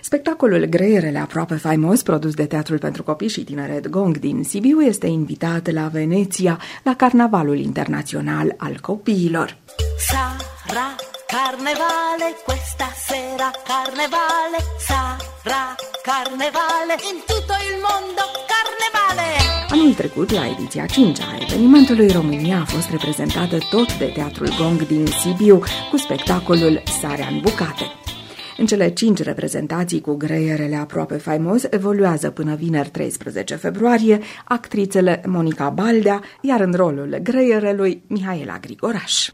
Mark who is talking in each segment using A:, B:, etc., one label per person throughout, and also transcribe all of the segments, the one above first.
A: Spectacolul Greierele aproape faimos, produs de Teatrul pentru Copii și Tineret Gong din Sibiu, este invitat la Veneția la Carnavalul Internațional al Copiilor.
B: Sarà carnevale, questa sera carnevale, sarà carnevale, in tutto il mondo carnevale.
A: Anul trecut, la ediția 5 a evenimentului, România a fost reprezentată tot de Teatrul Gong din Sibiu cu spectacolul Sarea în bucate. În cele 5 reprezentații cu Greierele aproape faimos evoluează până vineri 13 februarie actrițele Monica Baldea, iar în rolul Greierelui Mihaela Grigoraș.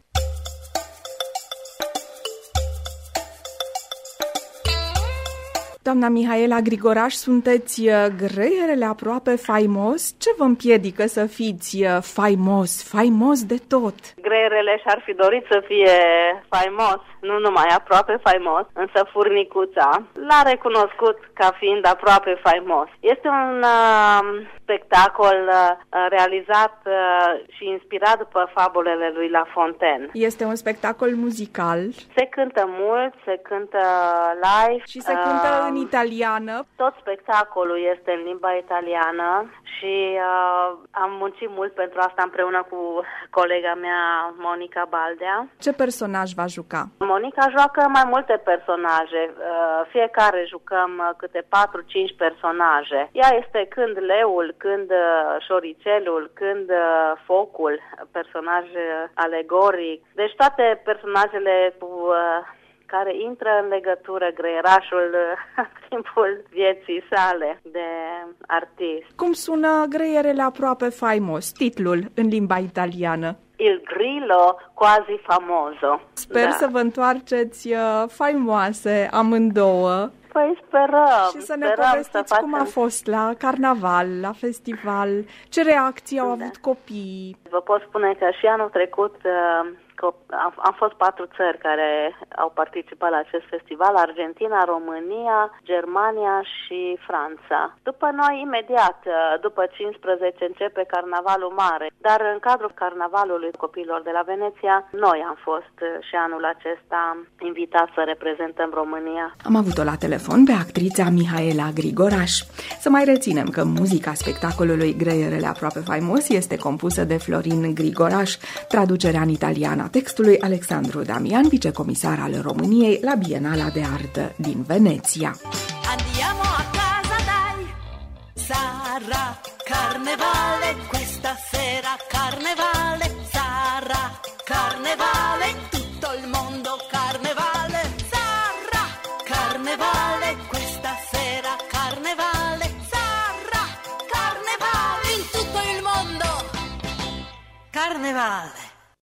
A: Doamna Mihaela Grigoraș, sunteți Greierele aproape faimos. Ce vă împiedică să fiți faimos de tot?
C: Greierele și-ar fi dorit să fie faimos, nu numai aproape faimos, însă Furnicuța l-a recunoscut ca fiind aproape faimos. Este un spectacol realizat și inspirat după fabulele lui La Fontaine.
A: Este un spectacol muzical.
C: Se cântă mult, se cântă live.
A: Și se cântă în italiană.
C: Tot spectacolul este în limba italiană și am muncit mult pentru asta împreună cu colega mea, Monica Baldea.
A: Ce personaj va juca?
C: Monica joacă mai multe personaje. Fiecare jucăm câte 4-5 personaje. Ea este când leul, când șoricelul, când focul, personaj alegoric. Deci toate personajele cu care intră în legătură Greierașul în timpul vieții sale de artist.
A: Cum sună Greierele aproape faimos, titlul în limba italiană?
C: Il grillo quasi famoso.
A: Sper să vă întoarceți faimoase amândouă.
C: Păi sperăm.
A: Și să ne povestiți cum a fost la carnaval, la festival, ce reacții au avut copiii.
C: Vă pot spune că și anul trecut am fost 4 țări care au participat la acest festival: Argentina, România, Germania și Franța. După noi, imediat, după 15, începe Carnavalul Mare. Dar în cadrul Carnavalului Copiilor de la Veneția, noi am fost și anul acesta invitați să reprezentăm România.
A: Am avut-o la telefon pe actrița Mihaela Grigoraș. Să mai reținem că muzica spectacolului Greierele aproape faimos este compusă de Florin Grigoraș, traducerea în italiană a textului Alexandru Damian, vicecomisar al României la Bienala de Artă din Veneția.
B: Andiamo a casa dai, sarà carnevale, questa sera carnevale, sarà carnevale, tutto il mondo carnevale, sarà carnevale, questa sera carnevale, sarà carnevale, in tutto il mondo carnevale.